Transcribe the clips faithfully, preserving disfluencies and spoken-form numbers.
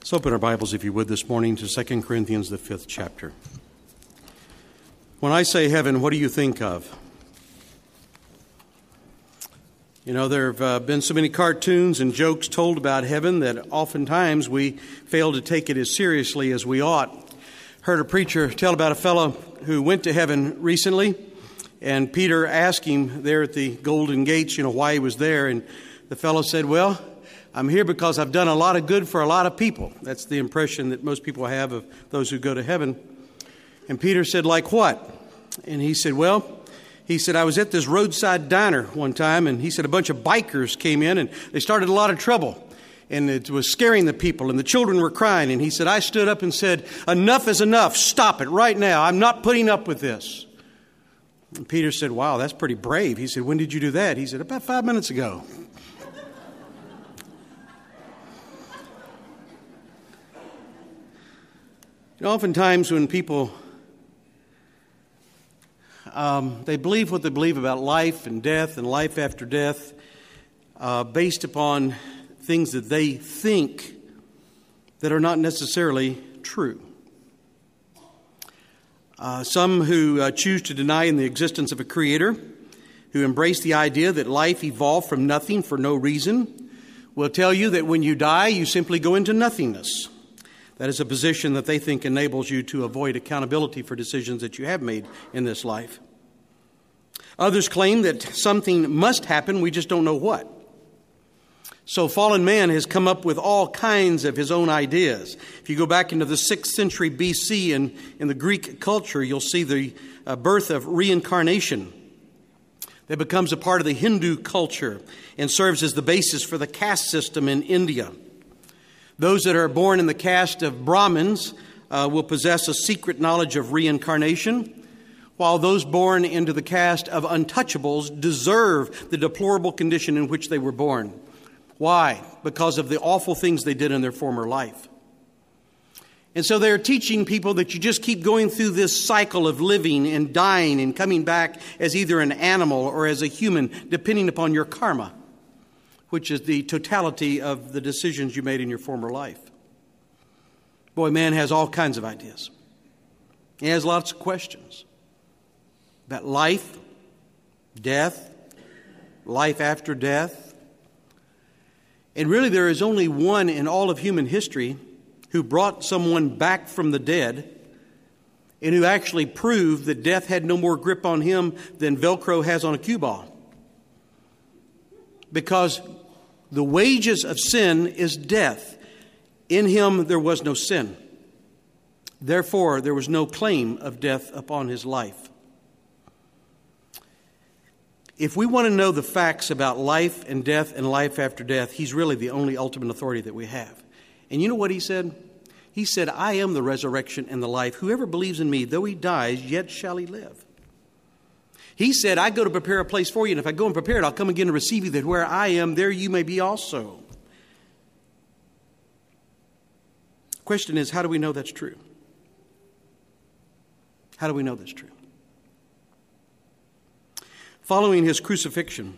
Let's open our Bibles, if you would, this morning to Second Corinthians, the fifth chapter. When I say heaven, what do you think of? You know, there have uh, been so many cartoons and jokes told about heaven that oftentimes we fail to take it as seriously as we ought. Heard a preacher tell about a fellow who went to heaven recently, and Peter asked him there at the Golden Gates, you know, why he was there, and the fellow said, well, I'm here because I've done a lot of good for a lot of people. That's the impression that most people have of those who go to heaven. And Peter said, like what? And he said, well, he said, I was at this roadside diner one time, and he said a bunch of bikers came in, and they started a lot of trouble. And it was scaring the people, and the children were crying. And he said, I stood up and said, enough is enough. Stop it right now. I'm not putting up with this. And Peter said, wow, that's pretty brave. He said, when did you do that? He said, about five minutes ago. You know, oftentimes when people, um, they believe what they believe about life and death and life after death uh, based upon things that they think that are not necessarily true. Uh, some who uh, choose to deny in the existence of a creator, who embrace the idea that life evolved from nothing for no reason, will tell you that when you die, you simply go into nothingness. That is a position that they think enables you to avoid accountability for decisions that you have made in this life. Others claim that something must happen, we just don't know what. So fallen man has come up with all kinds of his own ideas. If you go back into the sixth century B C and in the Greek culture, you'll see the uh, birth of reincarnation. That becomes a part of the Hindu culture and serves as the basis for the caste system in India. Those that are born in the caste of Brahmins uh, will possess a secret knowledge of reincarnation, while those born into the caste of untouchables deserve the deplorable condition in which they were born. Why? Because of the awful things they did in their former life. And so they're teaching people that you just keep going through this cycle of living and dying and coming back as either an animal or as a human, depending upon your karma, which is the totality of the decisions you made in your former life. Boy, man has all kinds of ideas. He has lots of questions about life, death, life after death. And really there is only one in all of human history who brought someone back from the dead and who actually proved that death had no more grip on him than Velcro has on a cue ball. Because the wages of sin is death. In him there was no sin. Therefore, there was no claim of death upon his life. If we want to know the facts about life and death and life after death, he's really the only ultimate authority that we have. And you know what he said? He said, I am the resurrection and the life. Whoever believes in me, though he dies, yet shall he live. He said, I go to prepare a place for you, and if I go and prepare it, I'll come again to receive you, that where I am, there you may be also. The question is, how do we know that's true? How do we know that's true? Following his crucifixion,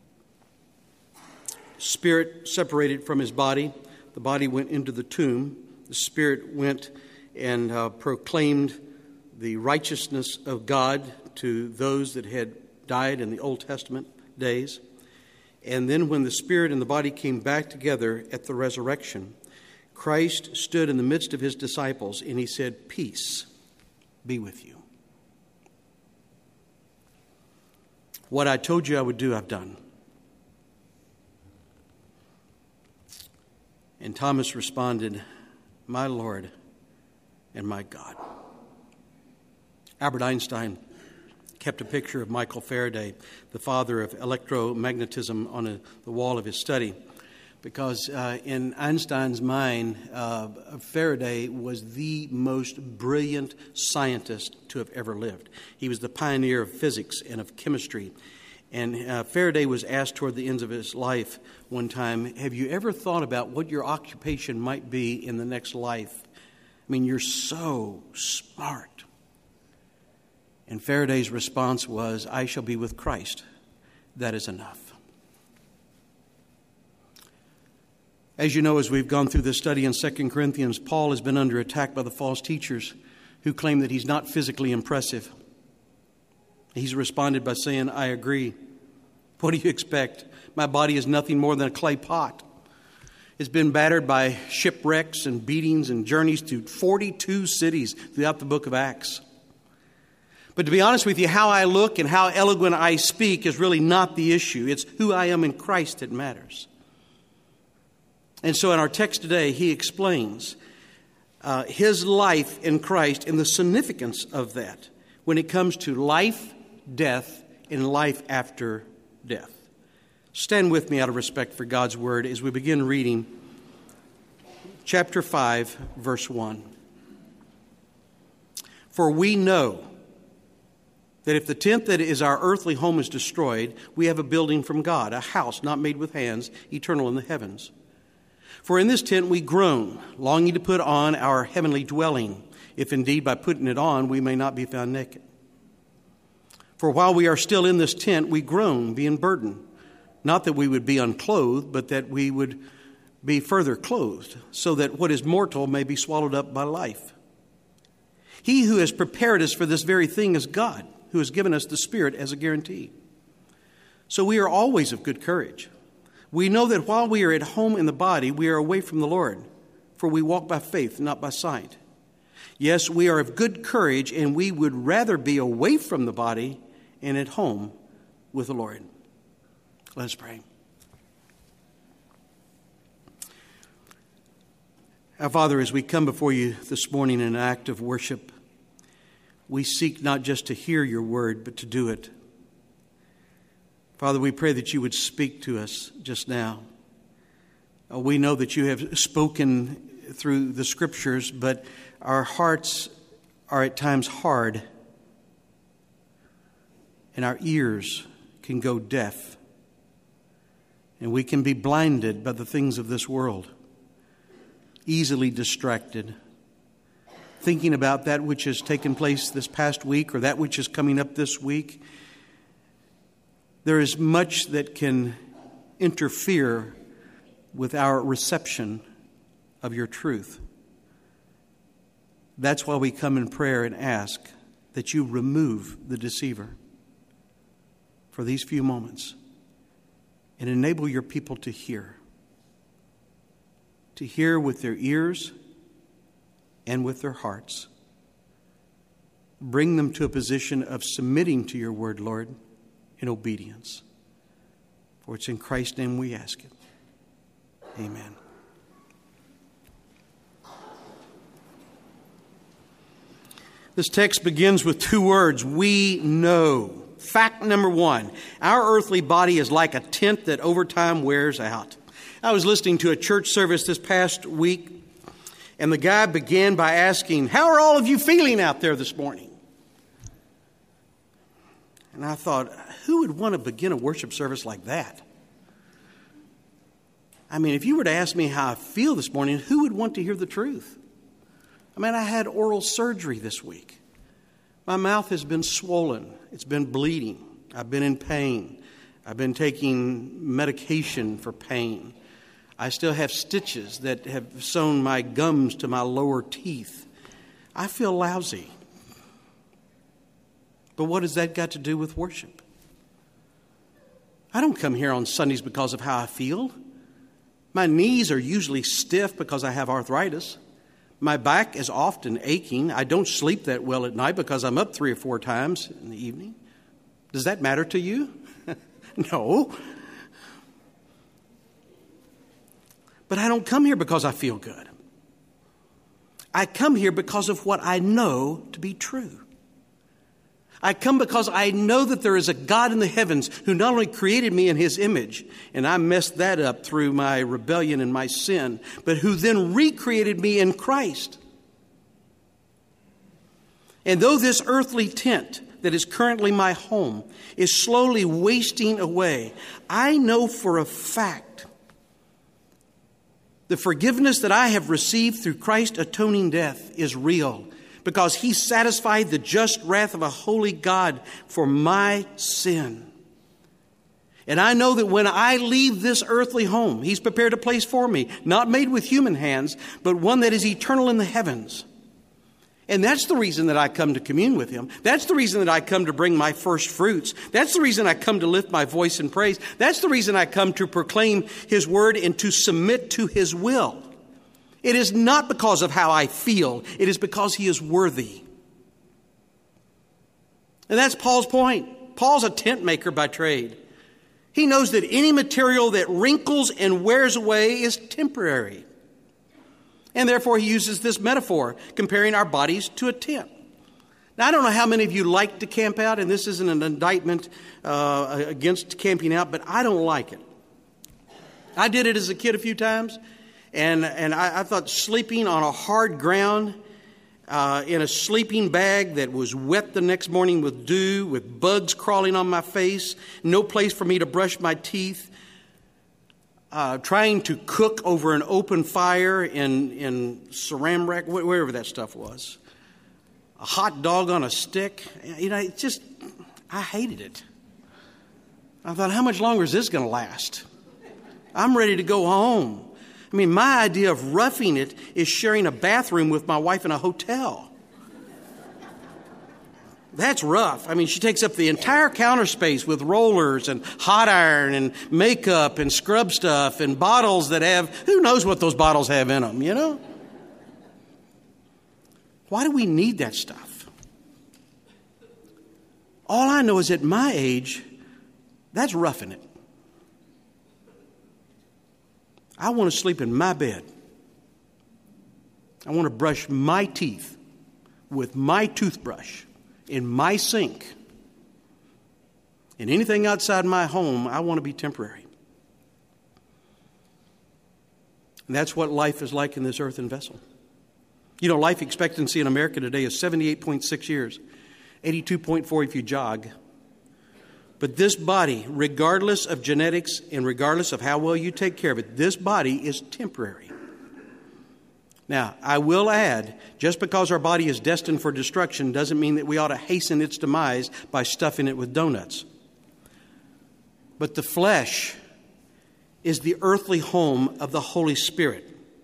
spirit separated from his body. The body went into the tomb. The spirit went and uh, proclaimed the righteousness of God to those that had died in the Old Testament days. And then when the spirit and the body came back together at the resurrection, Christ stood in the midst of his disciples and he said, peace be with you. What I told you I would do, I've done. And Thomas responded, my Lord and my God. Albert Einstein kept a picture of Michael Faraday, the father of electromagnetism, on a, the wall of his study. Because uh, in Einstein's mind, uh, Faraday was the most brilliant scientist to have ever lived. He was the pioneer of physics and of chemistry. And uh, Faraday was asked toward the end of his life one time, have you ever thought about what your occupation might be in the next life? I mean, you're so smart. And Faraday's response was, I shall be with Christ. That is enough. As you know, as we've gone through this study in Second Corinthians, Paul has been under attack by the false teachers who claim that he's not physically impressive. He's responded by saying, I agree. What do you expect? My body is nothing more than a clay pot. It's been battered by shipwrecks and beatings and journeys to forty-two cities throughout the book of Acts. But to be honest with you, how I look and how eloquent I speak is really not the issue. It's who I am in Christ that matters. And so in our text today, he explains uh, his life in Christ and the significance of that when it comes to life, death, and life after death. Stand with me out of respect for God's word as we begin reading chapter five, verse one. For we know that if the tent that is our earthly home is destroyed, we have a building from God, a house not made with hands, eternal in the heavens. For in this tent we groan, longing to put on our heavenly dwelling, if indeed by putting it on we may not be found naked. For while we are still in this tent, we groan, being burdened, not that we would be unclothed, but that we would be further clothed, so that what is mortal may be swallowed up by life. He who has prepared us for this very thing is God, who has given us the Spirit as a guarantee. So we are always of good courage. We know that while we are at home in the body, we are away from the Lord, for we walk by faith, not by sight. Yes, we are of good courage, and we would rather be away from the body and at home with the Lord. Let us pray. Our Father, as we come before you this morning in an act of worship, we seek not just to hear your word, but to do it. Father, we pray that you would speak to us just now. Uh, we know that you have spoken through the scriptures, but our hearts are at times hard, and our ears can go deaf, and we can be blinded by the things of this world, easily distracted, thinking about that which has taken place this past week or that which is coming up this week. There is much that can interfere with our reception of your truth. That's why we come in prayer and ask that you remove the deceiver for these few moments and enable your people to hear. To hear with their ears and with their hearts. Bring them to a position of submitting to your word, Lord, in obedience. For it's in Christ's name we ask it. Amen. This text begins with two words, we know. Fact number one, our earthly body is like a tent that over time wears out. I was listening to a church service this past week, and the guy began by asking, how are all of you feeling out there this morning? And I thought, who would want to begin a worship service like that? I mean, if you were to ask me how I feel this morning, who would want to hear the truth? I mean, I had oral surgery this week. My mouth has been swollen. It's been bleeding. I've been in pain. I've been taking medication for pain. I still have stitches that have sewn my gums to my lower teeth. I feel lousy. But what has that got to do with worship? I don't come here on Sundays because of how I feel. My knees are usually stiff because I have arthritis. My back is often aching. I don't sleep that well at night because I'm up three or four times in the evening. Does that matter to you? No. But I don't come here because I feel good. I come here because of what I know to be true. I come because I know that there is a God in the heavens who not only created me in his image, and I messed that up through my rebellion and my sin, but who then recreated me in Christ. And though this earthly tent that is currently my home is slowly wasting away, I know for a fact the forgiveness that I have received through Christ's atoning death is real, because he satisfied the just wrath of a holy God for my sin. And I know that when I leave this earthly home, He's prepared a place for me, not made with human hands, but one that is eternal in the heavens. And that's the reason that I come to commune with Him. That's the reason that I come to bring my first fruits. That's the reason I come to lift my voice in praise. That's the reason I come to proclaim His word and to submit to His will. It is not because of how I feel. It is because He is worthy. And that's Paul's point. Paul's a tent maker by trade. He knows that any material that wrinkles and wears away is temporary. And therefore he uses this metaphor, comparing our bodies to a tent. Now, I don't know how many of you like to camp out, and this isn't an indictment uh, against camping out, but I don't like it. I did it as a kid a few times, and, and I, I thought sleeping on a hard ground uh, in a sleeping bag that was wet the next morning with dew, with bugs crawling on my face, no place for me to brush my teeth, uh, trying to cook over an open fire in, in saran wrap, wherever that stuff was. A hot dog on a stick. You know, it just, I hated it. I thought, how much longer is this going to last? I'm ready to go home. I mean, my idea of roughing it is sharing a bathroom with my wife in a hotel. That's rough. I mean, she takes up the entire counter space with rollers and hot iron and makeup and scrub stuff and bottles that have, who knows what those bottles have in them, you know? Why do we need that stuff? All I know is at my age, that's roughing it. I want to sleep in my bed. I want to brush my teeth with my toothbrush in my sink. And anything outside my home, I want to be temporary. And that's what life is like in this earthen vessel. You know, life expectancy in America today is seventy-eight point six years, eighty-two point four if you jog. But this body, regardless of genetics and regardless of how well you take care of it, this body is temporary. Now, I will add, just because our body is destined for destruction doesn't mean that we ought to hasten its demise by stuffing it with donuts. But the flesh is the earthly home of the Holy Spirit.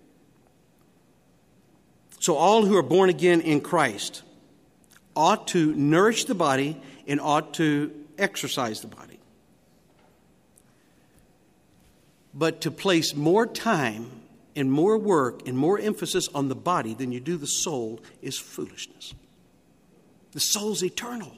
So all who are born again in Christ ought to nourish the body and ought to exercise the body. But to place more time and more work and more emphasis on the body than you do the soul is foolishness. The soul's eternal.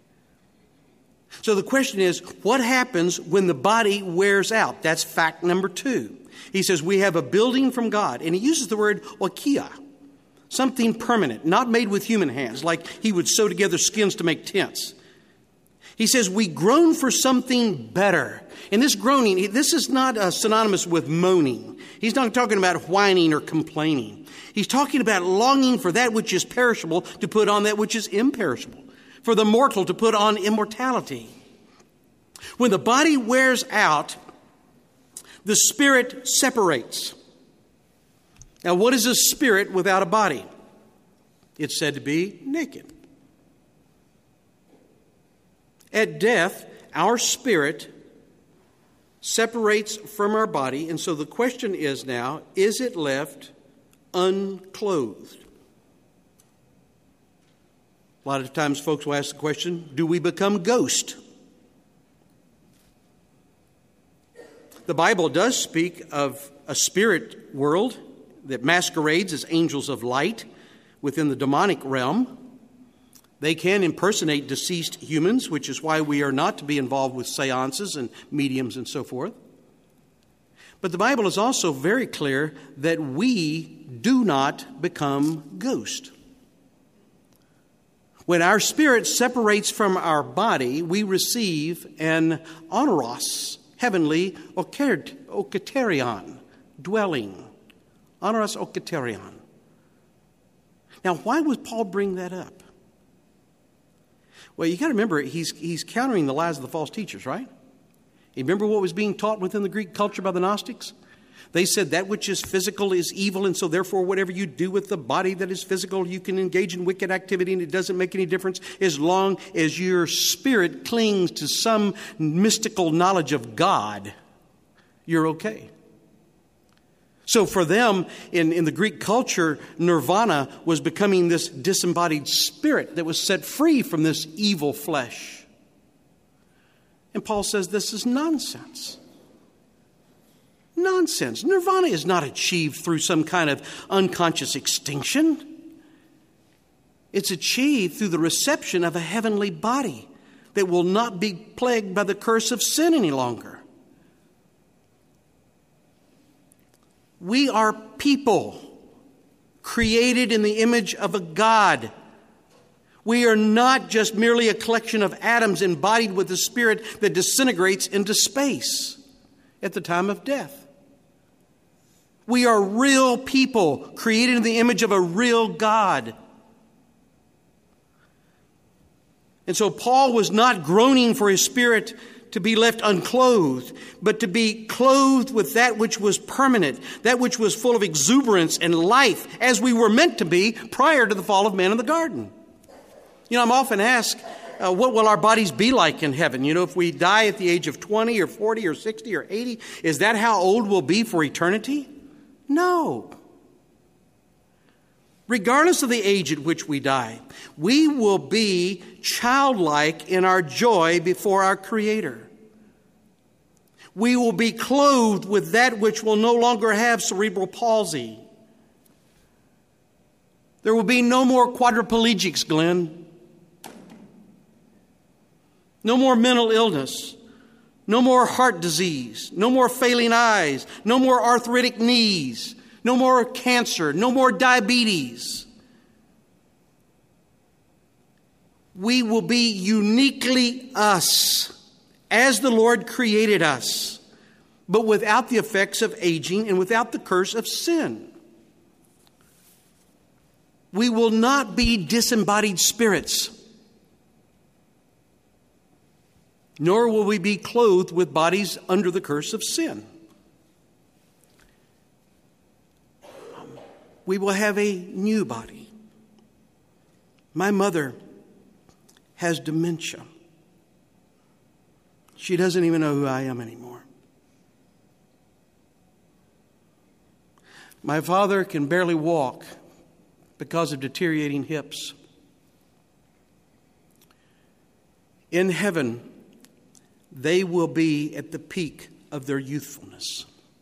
So the question is, what happens when the body wears out? That's fact number two. He says we have a building from God, and he uses the word oikia, something permanent, not made with human hands, like he would sew together skins to make tents. He says we groan for something better. And this groaning, this is not uh, synonymous with moaning. He's not talking about whining or complaining. He's talking about longing for that which is perishable to put on that which is imperishable, for the mortal to put on immortality. When the body wears out, the spirit separates. Now, what is a spirit without a body? It's said to be naked. At death, our spirit separates from our body, and so the question is now, is it left unclothed? A lot of times folks will ask the question, do we become ghost? The Bible does speak of a spirit world that masquerades as angels of light within the demonic realm. They can impersonate deceased humans, which is why we are not to be involved with seances and mediums and so forth. But the Bible is also very clear that we do not become ghosts. When our spirit separates from our body, we receive an onoros, heavenly okaterion, dwelling. Onoros okaterion. Now, why would Paul bring that up? Well, you got to remember, he's he's countering the lies of the false teachers, right? You remember what was being taught within the Greek culture by the Gnostics? They said that which is physical is evil, and so therefore whatever you do with the body that is physical, you can engage in wicked activity, and it doesn't make any difference as long as your spirit clings to some mystical knowledge of God. You're okay. So for them, in, in the Greek culture, nirvana was becoming this disembodied spirit that was set free from this evil flesh. And Paul says this is nonsense. Nonsense. Nirvana is not achieved through some kind of unconscious extinction. It's achieved through the reception of a heavenly body that will not be plagued by the curse of sin any longer. We are people created in the image of a God. We are not just merely a collection of atoms embodied with the Spirit that disintegrates into space at the time of death. We are real people created in the image of a real God. And so Paul was not groaning for his spirit to be left unclothed, but to be clothed with that which was permanent, that which was full of exuberance and life, as we were meant to be prior to the fall of man in the garden. You know, I'm often asked, uh, what will our bodies be like in heaven? You know, if we die at the age of twenty or forty or sixty or eighty, is that how old we'll be for eternity? No. Regardless of the age at which we die, we will be childlike in our joy before our Creator. We will be clothed with that which will no longer have cerebral palsy. There will be no more quadriplegics, Glenn. No more mental illness. No more heart disease. No more failing eyes. No more arthritic knees. No more cancer. No more diabetes. We will be uniquely us, as the Lord created us, but without the effects of aging and without the curse of sin. We will not be disembodied spirits, nor will we be clothed with bodies under the curse of sin. We will have a new body. My mother has dementia. She doesn't even know who I am anymore. My father can barely walk because of deteriorating hips. In heaven, they will be at the peak of their youthfulness.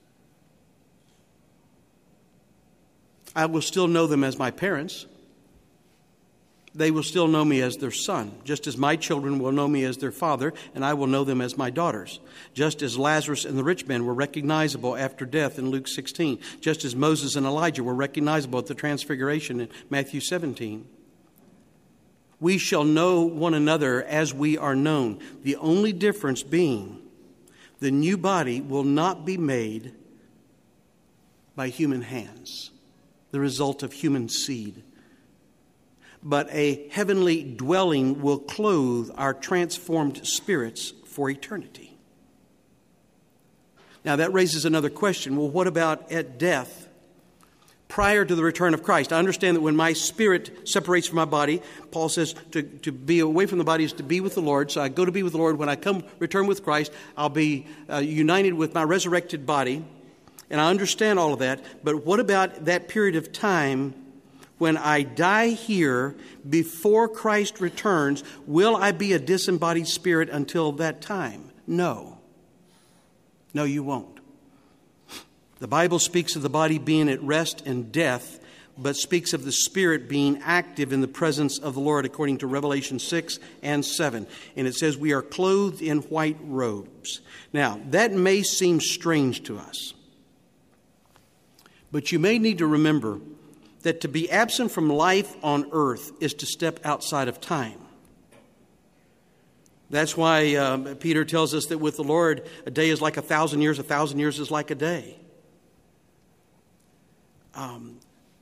I will still know them as my parents. They will still know me as their son, just as my children will know me as their father, and I will know them as my daughters. Just as Lazarus and the rich man were recognizable after death in Luke sixteen, just as Moses and Elijah were recognizable at the transfiguration in Matthew seventeen. We shall know one another as we are known. The only difference being the new body will not be made by human hands, the result of human seed. But a heavenly dwelling will clothe our transformed spirits for eternity. Now that raises another question. Well, what about at death? Prior to the return of Christ. I understand that when my spirit separates from my body, Paul says to, to be away from the body is to be with the Lord. So I go to be with the Lord. When I come return with Christ, I'll be uh, united with my resurrected body. And I understand all of that. But what about that period of time when I die here before Christ returns? Will I be a disembodied spirit until that time? No. No, you won't. The Bible speaks of the body being at rest in death, but speaks of the spirit being active in the presence of the Lord, according to Revelation six and seven. And it says we are clothed in white robes. Now, that may seem strange to us, but you may need to remember that to be absent from life on earth is to step outside of time. That's why uh, Peter tells us that with the Lord, a day is like a thousand years, a thousand years is like a day. Um,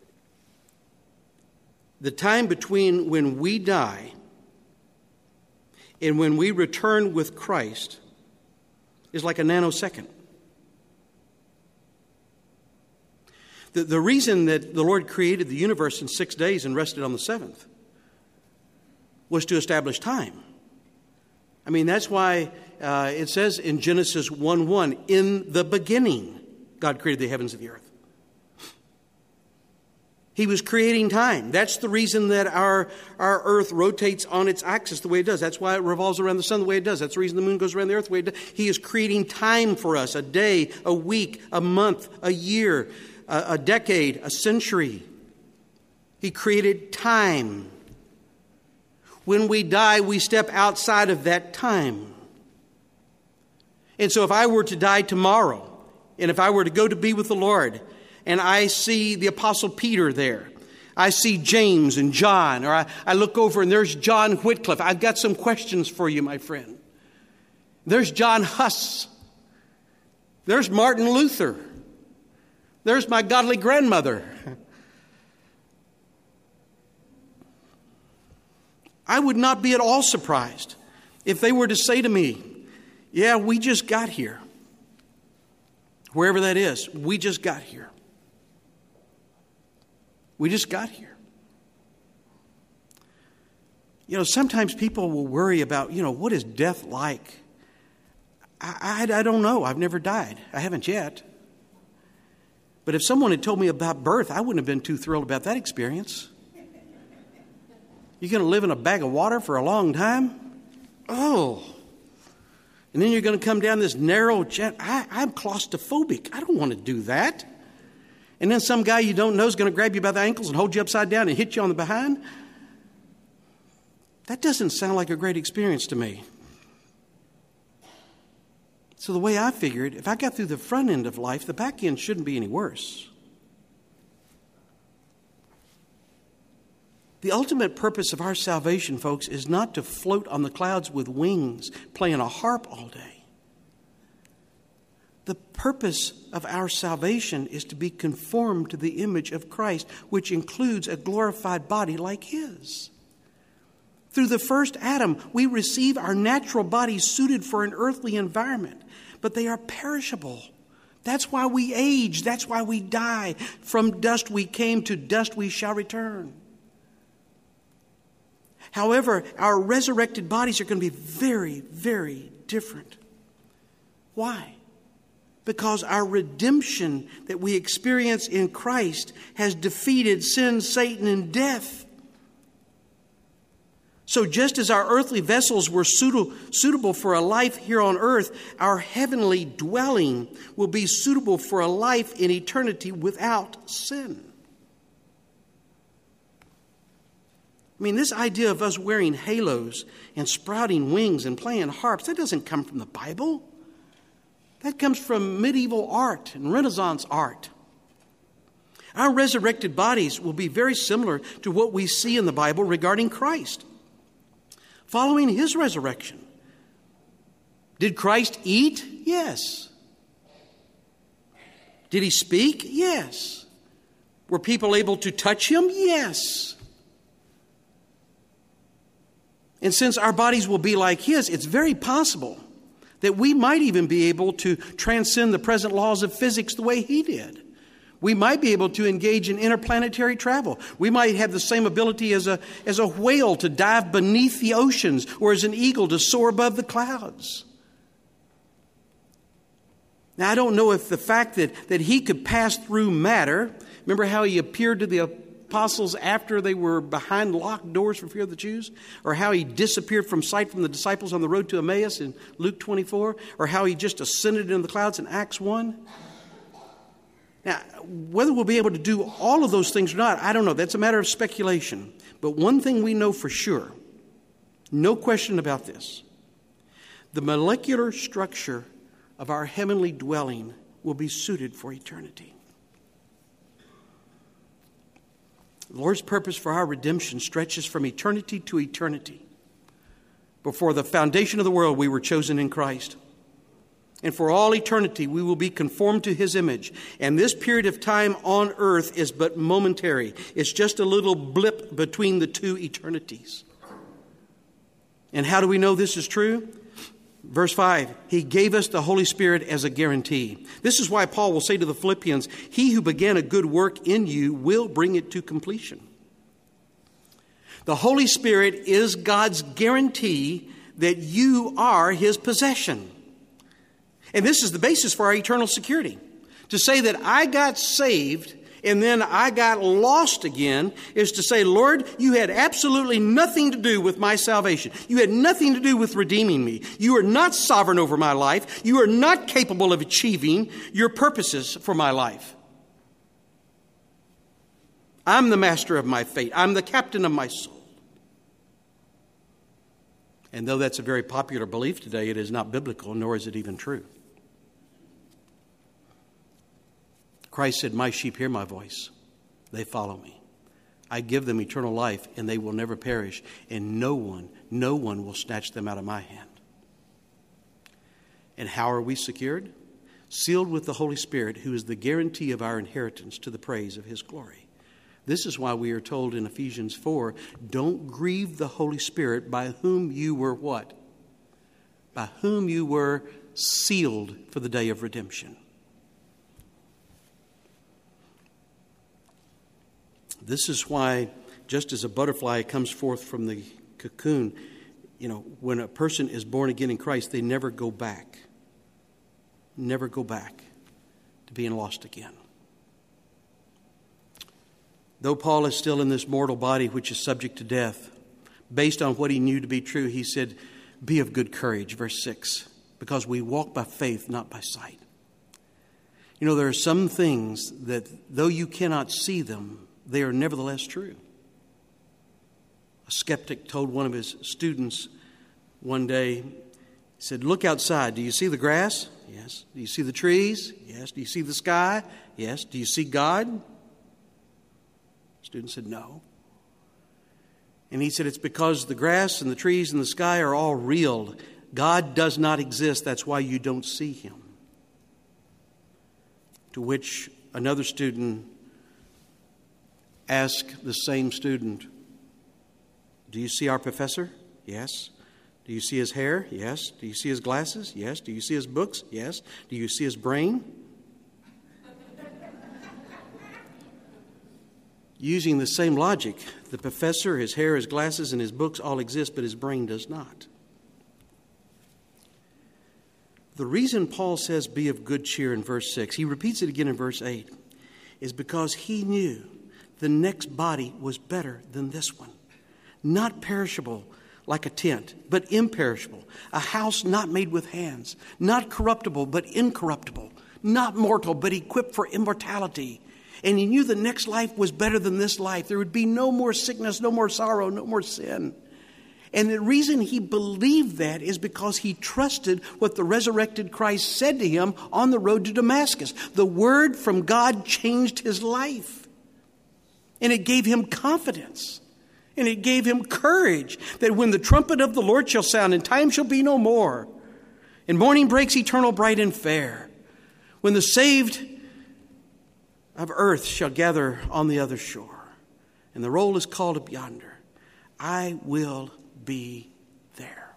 the time between when we die and when we return with Christ is like a nanosecond. The, the reason that the Lord created the universe in six days and rested on the seventh was to establish time. I mean, that's why uh, it says in Genesis one one, in the beginning, God created the heavens and the earth. He was creating time. That's the reason that our, our earth rotates on its axis the way it does. That's why it revolves around the sun the way it does. That's the reason the moon goes around the earth the way it does. He is creating time for us, a day, a week, a month, a year, a, a decade, a century. He created time. When we die, we step outside of that time. And so if I were to die tomorrow, and if I were to go to be with the Lord, and I see the Apostle Peter there, I see James and John, or I, I look over and there's John Whitcliffe. I've got some questions for you, my friend. There's John Huss. There's Martin Luther. There's my godly grandmother. I would not be at all surprised if they were to say to me, yeah, we just got here. Wherever that is, we just got here. We just got here. You know, sometimes people will worry about, you know, what is death like? I, I, I don't know. I've never died. I haven't yet. But if someone had told me about birth, I wouldn't have been too thrilled about that experience. You're going to live in a bag of water for a long time? Oh. And then you're going to come down this narrow jet. I, I'm claustrophobic. I don't want to do that. And then some guy you don't know is going to grab you by the ankles and hold you upside down and hit you on the behind. That doesn't sound like a great experience to me. So the way I figured, if I got through the front end of life, the back end shouldn't be any worse. The ultimate purpose of our salvation, folks, is not to float on the clouds with wings, playing a harp all day. The purpose of our salvation is to be conformed to the image of Christ, which includes a glorified body like His. Through the first Adam, we receive our natural bodies suited for an earthly environment, but they are perishable. That's why we age. That's why we die. From dust we came, to dust we shall return. However, our resurrected bodies are going to be very, very different. Why? Because our redemption that we experience in Christ has defeated sin, Satan, and death. So just as our earthly vessels were suitable for a life here on earth, our heavenly dwelling will be suitable for a life in eternity without sin. I mean, this idea of us wearing halos and sprouting wings and playing harps, that doesn't come from the Bible. That comes from medieval art and Renaissance art. Our resurrected bodies will be very similar to what we see in the Bible regarding Christ. Following His resurrection, did Christ eat? Yes. Did He speak? Yes. Were people able to touch Him? Yes. And since our bodies will be like His, it's very possible that we might even be able to transcend the present laws of physics the way He did. We might be able to engage in interplanetary travel. We might have the same ability as a, as a whale to dive beneath the oceans, or as an eagle to soar above the clouds. Now, I don't know if the fact that, that He could pass through matter, remember how He appeared to the apostles after they were behind locked doors for fear of the Jews, or how He disappeared from sight from the disciples on the road to Emmaus in Luke twenty-four, or how He just ascended into the clouds in Acts one. Now, whether we'll be able to do all of those things or not, I don't know. That's a matter of speculation. But one thing we know for sure, no question about this, the molecular structure of our heavenly dwelling will be suited for eternity. The Lord's purpose for our redemption stretches from eternity to eternity. Before the foundation of the world, we were chosen in Christ. And for all eternity, we will be conformed to His image. And this period of time on earth is but momentary. It's just a little blip between the two eternities. And how do we know this is true? Verse five, he gave us the Holy Spirit as a guarantee. This is why Paul will say to the Philippians, he who began a good work in you will bring it to completion. The Holy Spirit is God's guarantee that you are his possession. And this is the basis for our eternal security. To say that I got saved and then I got lost again is to say, Lord, you had absolutely nothing to do with my salvation. You had nothing to do with redeeming me. You are not sovereign over my life. You are not capable of achieving your purposes for my life. I'm the master of my fate. I'm the captain of my soul. And though that's a very popular belief today, it is not biblical, nor is it even true. Christ said, my sheep hear my voice. They follow me. I give them eternal life, and they will never perish. And no one, no one will snatch them out of my hand. And how are we secured? Sealed with the Holy Spirit, who is the guarantee of our inheritance to the praise of his glory. This is why we are told in Ephesians four, don't grieve the Holy Spirit by whom you were what? By whom you were sealed for the day of redemption. This is why, just as a butterfly comes forth from the cocoon, you know, when a person is born again in Christ, they never go back. Never go back to being lost again. Though Paul is still in this mortal body which is subject to death, based on what he knew to be true, he said, be of good courage, verse six, because we walk by faith, not by sight. You know, there are some things that, though you cannot see them, they are nevertheless true. A skeptic told one of his students one day, he said, look outside. Do you see the grass? Yes. Do you see the trees? Yes. Do you see the sky? Yes. Do you see God? The student said, no. And he said, it's because the grass and the trees and the sky are all real. God does not exist. That's why you don't see him. To which another student asked the same student, do you see our professor? Yes. Do you see his hair? Yes. Do you see his glasses? Yes. Do you see his books? Yes. Do you see his brain? Using the same logic, the professor, his hair, his glasses, and his books all exist, but his brain does not. The reason Paul says be of good cheer in verse six, he repeats it again in verse eight, is because he knew the next body was better than this one. Not perishable like a tent, but imperishable. A house not made with hands. Not corruptible, but incorruptible. Not mortal, but equipped for immortality. And he knew the next life was better than this life. There would be no more sickness, no more sorrow, no more sin. And the reason he believed that is because he trusted what the resurrected Christ said to him on the road to Damascus. The word from God changed his life. And it gave him confidence. And it gave him courage that when the trumpet of the Lord shall sound and time shall be no more, and morning breaks eternal, bright and fair, when the saved of earth shall gather on the other shore, and the roll is called up yonder, I will be there.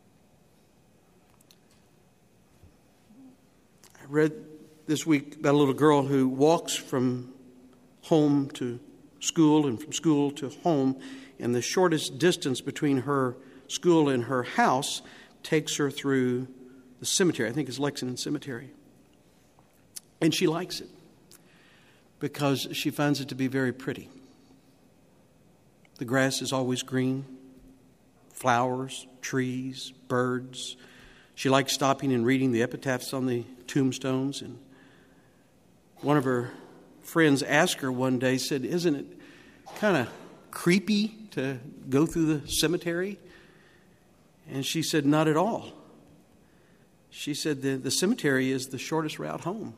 I read this week about a little girl who walks from home to school and from school to home, and the shortest distance between her school and her house takes her through the cemetery. I think it's Lexington Cemetery. And she likes it because she finds it to be very pretty. The grass is always green, flowers, trees, birds. She likes stopping and reading the epitaphs on the tombstones. And one of her friends asked her one day, said, isn't it kind of creepy to go through the cemetery? And she said, not at all. She said, the, the cemetery is the shortest route home.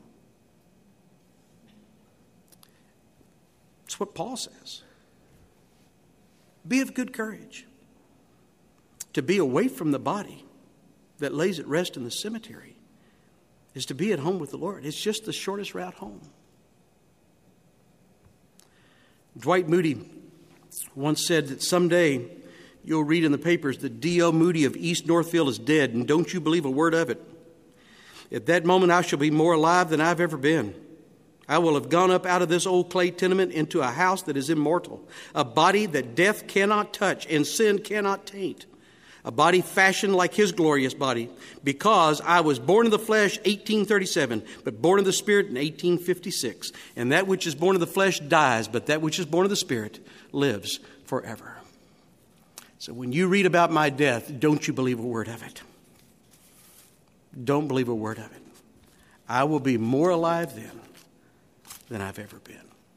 That's what Paul says. Be of good courage. To be away from the body that lays at rest in the cemetery is to be at home with the Lord. It's just the shortest route home. Dwight Moody once said that someday You'll read in the papers that D L Moody of East Northfield is dead, and don't you believe a word of it. At that moment, I shall be more alive than I've ever been. I will have gone up out of this old clay tenement into a house that is immortal, a body that death cannot touch and sin cannot taint, a body fashioned like his glorious body, because I was born of the flesh eighteen thirty-seven, but born of the Spirit in eighteen fifty-six. And that which is born of the flesh dies, but that which is born of the Spirit lives forever. So when you read about my death, don't you believe a word of it. Don't believe a word of it. I will be more alive then than I've ever been.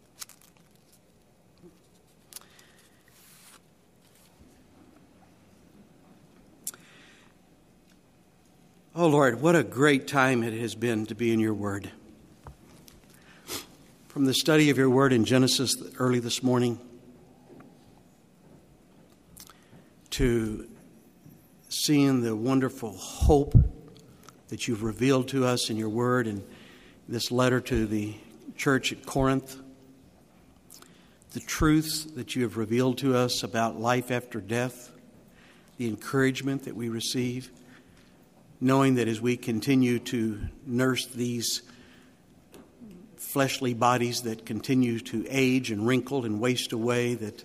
Oh, Lord, what a great time it has been to be in your word. From the study of your word in Genesis early this morning to seeing the wonderful hope that you've revealed to us in your word and this letter to the church at Corinth, the truths that you have revealed to us about life after death, the encouragement that we receive, knowing that as we continue to nurse these fleshly bodies that continue to age and wrinkle and waste away, that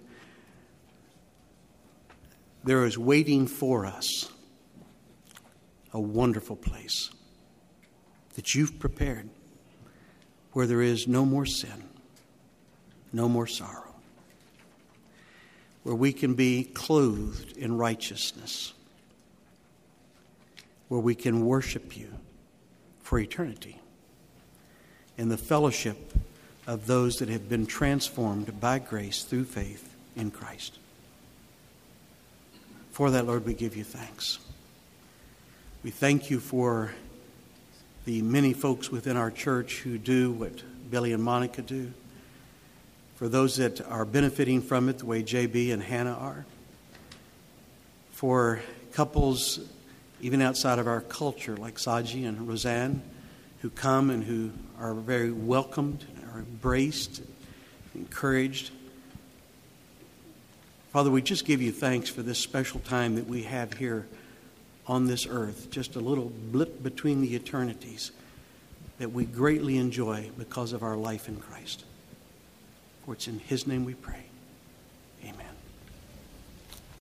there is waiting for us a wonderful place that you've prepared, where there is no more sin, no more sorrow, where we can be clothed in righteousness, where we can worship you for eternity in the fellowship of those that have been transformed by grace through faith in Christ. For that, Lord, we give you thanks. We thank you for the many folks within our church who do what Billy and Monica do, for those that are benefiting from it the way J B and Hannah are, for couples even outside of our culture like Saji and Roseanne who come and who are very welcomed, are embraced, encouraged. Father, we just give you thanks for this special time that we have here on this earth, just a little blip between the eternities that we greatly enjoy because of our life in Christ. For it's in his name we pray. Amen.